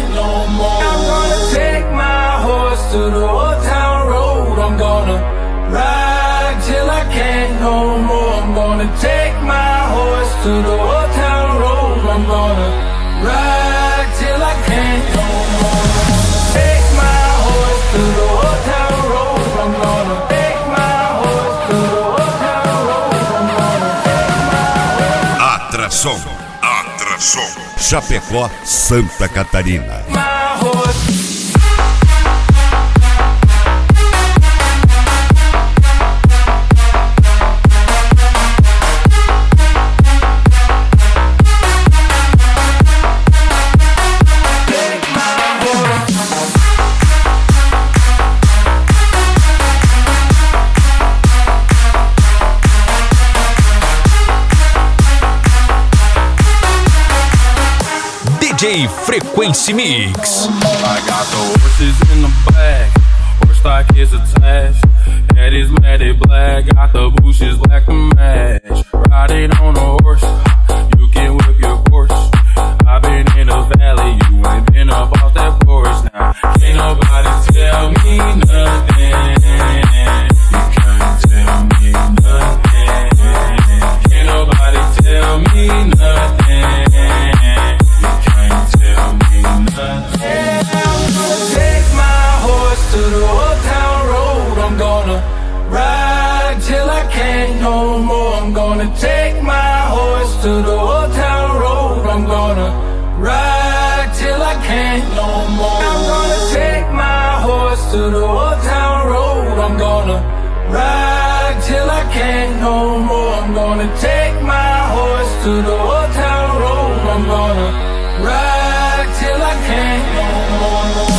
can't no more. I'm gonna take my horse to the old town road. I'm gonna ride till I can't no more. I'm gonna take my horse to the old town road. I'm gonna ride till I can't no more. Take my horse to the old town road. I'm gonna take my horse to the old town road. I'm gonna take my horse. Atração. Chapecó, Santa Catarina. My horse. DJ Frequency Mix. I got the horses in the back, horse stock is attached. Head is matted black, got the bushes black to match. Riding on a horse, you can whip your course. I've been in the valley, you ain't been up off that porch. Now, can't nobody tell me nothing. You can't tell me nothing. Can't nobody tell me nothing. Take my horse to the old town road. I'm gonna ride till I can't no more. I'm gonna take my horse to the old town road. I'm gonna ride till I can't no more. I'm gonna take my horse to the old town road. I'm gonna ride till I can't no more. I'm gonna take my horse to the old town road. I'm gonna ride till I can't no more.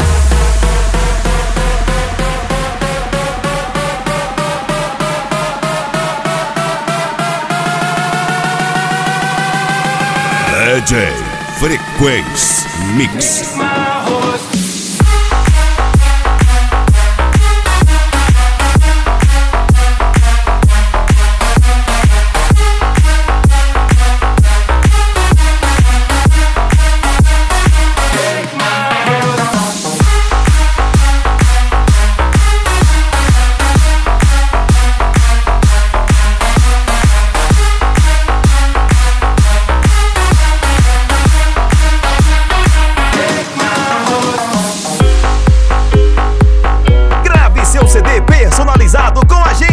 DJ Frequency Mix. Grave seu CD personalizado com a gente.